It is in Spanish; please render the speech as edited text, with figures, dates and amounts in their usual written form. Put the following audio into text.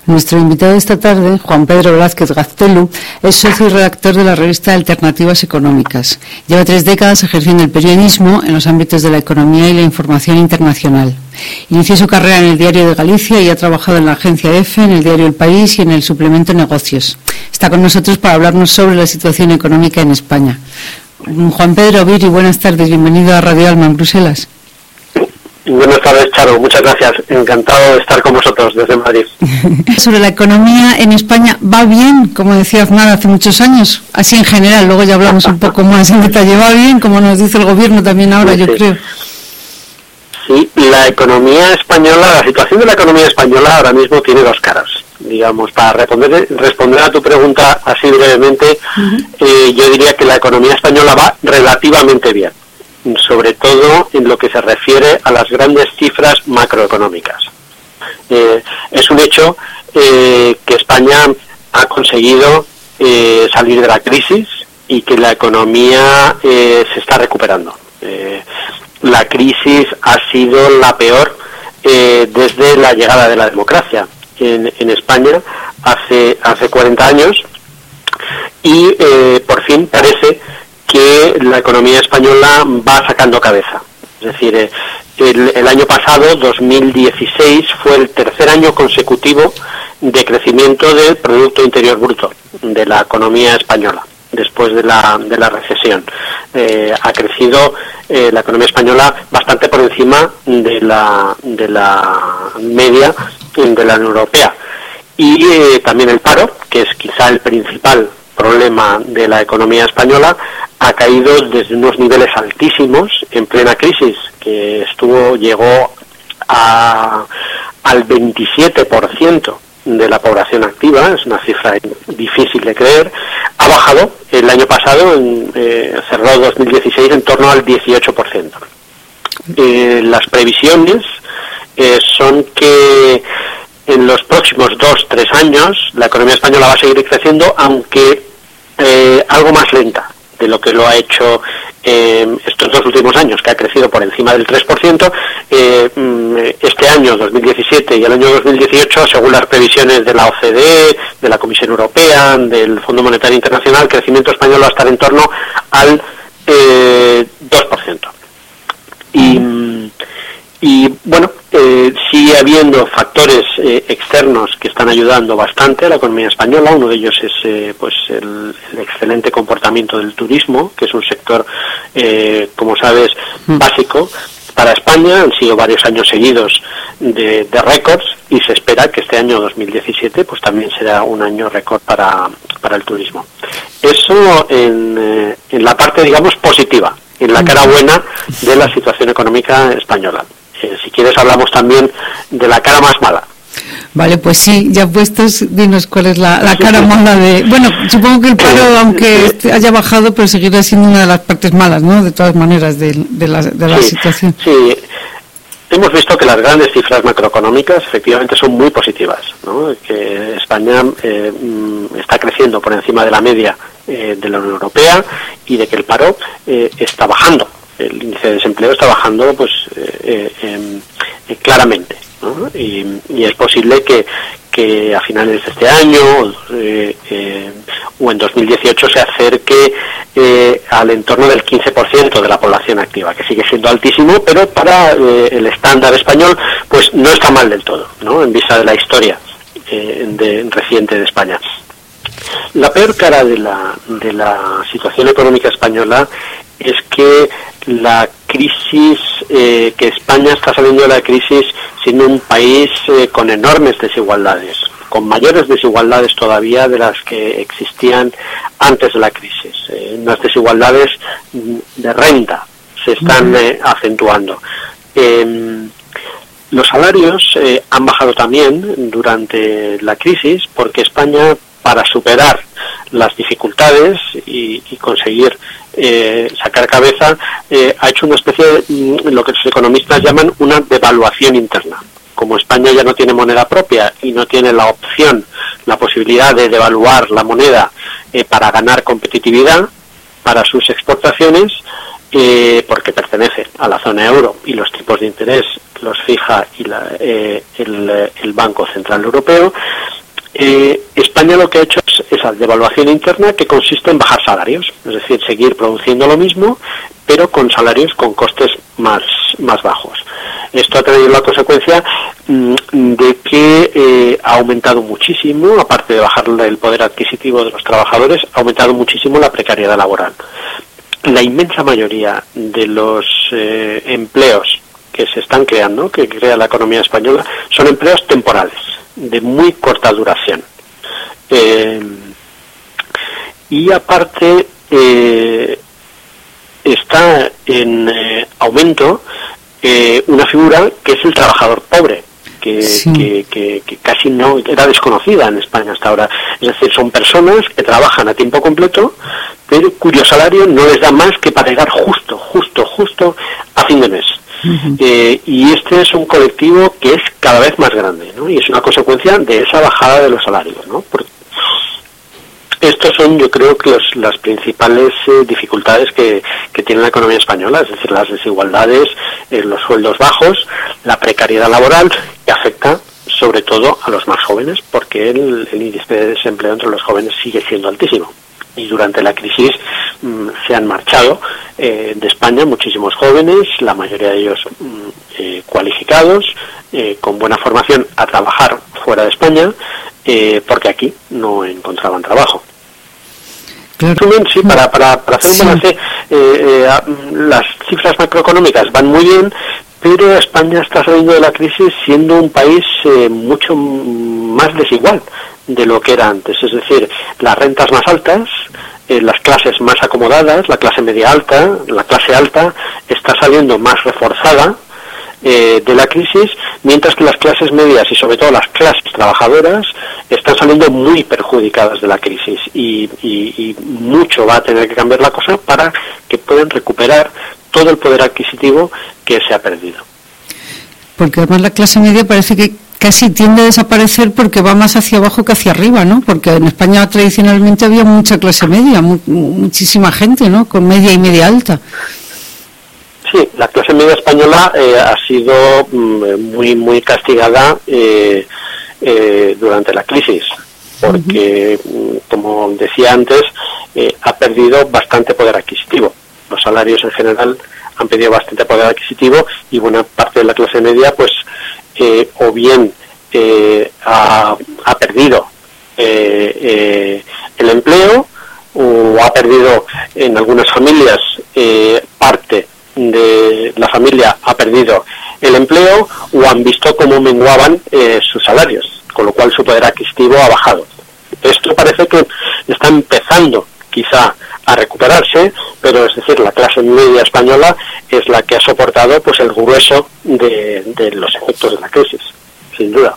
Nuestro invitado esta tarde, Juan Pedro Blázquez Gaztelu, es socio y redactor de la revista Alternativas Económicas. Lleva 3 décadas ejerciendo el periodismo en los ámbitos de la economía y la información internacional. Inició su carrera en el Diario de Galicia y ha trabajado en la agencia EFE, en el diario El País y en el suplemento Negocios. Está con nosotros para hablarnos sobre la situación económica en España. Juan Pedro Viri, buenas tardes, bienvenido a Radio Alma en Bruselas. Buenas tardes, Charo, muchas gracias. Encantado de estar con vosotros desde Madrid. Sobre la economía en España, ¿va bien? Como decía Aznar hace muchos años, así en general, luego ya hablamos un poco más en detalle. ¿Va bien? Como nos dice el gobierno también ahora, yo creo. Sí, la economía española, la situación de la economía española ahora mismo tiene 2 caras. Digamos, para responder a tu pregunta así brevemente, yo diría que la economía española va relativamente bien, sobre todo en lo que se refiere a las grandes cifras macroeconómicas. Es un hecho que España ha conseguido salir de la crisis y que la economía se está recuperando. La crisis ha sido la peor desde la llegada de la democracia en España hace 40 años y por fin parece que la economía española va sacando cabeza. Es decir, el año pasado, 2016, fue el tercer año consecutivo de crecimiento del Producto Interior Bruto de la economía española, después de la recesión. Ha crecido la economía española bastante por encima de la media de la Unión Europea. Y también el paro, que es quizá el principal problema de la economía española, ha caído desde unos niveles altísimos en plena crisis, que llegó al 27% de la población activa. Es una cifra difícil de creer. Ha bajado el año pasado, cerró 2016 en torno al 18%. Las previsiones son que en los próximos 2-3 años la economía española va a seguir creciendo, aunque algo más lenta de lo que lo ha hecho estos 2 últimos años, que ha crecido por encima del 3%. Este año, 2017, y el año 2018, según las previsiones de la OCDE, de la Comisión Europea, del Fondo Monetario Internacional, el crecimiento español va a estar en torno al 2%. Y bueno, sigue habiendo factores externos que están ayudando bastante a la economía española. Uno de ellos es el excelente comportamiento del turismo, que es un sector, como sabes, básico para España. Han sido varios años seguidos de récords y se espera que este año 2017 pues también será un año récord para el turismo. Eso en la parte, digamos, positiva, en la cara buena de la situación económica española. Si quieres hablamos también de la cara más mala. Vale, pues sí, ya puestos, dinos cuál es la cara mala de... Bueno, supongo que el paro, aunque haya bajado, pero seguirá siendo una de las partes malas, ¿no? De todas maneras, de la situación. Sí, hemos visto que las grandes cifras macroeconómicas efectivamente son muy positivas, ¿no? Que España está creciendo por encima de la media de la Unión Europea y de que el paro está bajando. El índice de desempleo está bajando claramente, ¿no? Y es posible que a finales de este año o en 2018 se acerque al entorno del 15% de la población activa, que sigue siendo altísimo, pero para el estándar español pues no está mal del todo, ¿no? En vista de la historia reciente de España. La peor cara de la situación económica española es que la crisis, que España está saliendo de la crisis siendo un país con enormes desigualdades, con mayores desigualdades todavía de las que existían antes de la crisis. Unas desigualdades de renta se están acentuando. Los salarios han bajado también durante la crisis porque España, para superar las dificultades y conseguir sacar cabeza, ha hecho una especie de lo que los economistas llaman una devaluación interna. Como España ya no tiene moneda propia y no tiene la posibilidad de devaluar la moneda para ganar competitividad para sus exportaciones, porque pertenece a la zona euro y los tipos de interés los fija el Banco Central Europeo, España lo que ha hecho es esa devaluación interna que consiste en bajar salarios, es decir, seguir produciendo lo mismo, pero con salarios con costes más bajos. Esto ha tenido la consecuencia de que ha aumentado muchísimo, aparte de bajar el poder adquisitivo de los trabajadores, ha aumentado muchísimo la precariedad laboral. La inmensa mayoría de los empleos que se están creando, que crea la economía española, son empleos temporales, de muy corta duración. Y aparte está en aumento una figura que es el trabajador pobre, que casi no era desconocida en España hasta ahora. Es decir, son personas que trabajan a tiempo completo, pero cuyo salario no les da más que para llegar justo a fin de mes. Uh-huh. Y este es un colectivo que es cada vez más grande, ¿no? Y es una consecuencia de esa bajada de los salarios, ¿no? Porque estos son, yo creo, que las principales dificultades que tiene la economía española, es decir, las desigualdades, los sueldos bajos, la precariedad laboral, que afecta sobre todo a los más jóvenes, porque el índice de desempleo entre los jóvenes sigue siendo altísimo. Y durante la crisis se han marchado de España muchísimos jóvenes, la mayoría de ellos cualificados, con buena formación, a trabajar fuera de España, porque aquí no encontraban trabajo. Claro. Sí, para hacer un balance, las cifras macroeconómicas van muy bien, pero España está saliendo de la crisis siendo un país mucho más desigual de lo que era antes. Es decir, las rentas más altas, las clases más acomodadas, la clase media alta, la clase alta, está saliendo más reforzada de la crisis, mientras que las clases medias y sobre todo las clases trabajadoras están saliendo muy perjudicadas de la crisis y mucho va a tener que cambiar la cosa para que puedan recuperar todo el poder adquisitivo que se ha perdido. Porque además la clase media parece que casi tiende a desaparecer porque va más hacia abajo que hacia arriba, ¿no? Porque en España tradicionalmente había mucha clase media, muchísima gente, ¿no? Con media y media alta. Sí, la clase media española ha sido muy castigada durante la crisis, porque, como decía antes, ha perdido bastante poder adquisitivo. Los salarios en general han perdido bastante poder adquisitivo y buena parte de la clase media, pues, o bien ha perdido el empleo, o ha perdido en algunas familias parte de la familia ha perdido el empleo, o han visto cómo menguaban sus salarios, con lo cual su poder adquisitivo ha bajado. Esto parece que está empezando quizá a recuperarse, pero es decir, la clase media española es la que ha soportado pues el grueso de los efectos de la crisis, sin duda.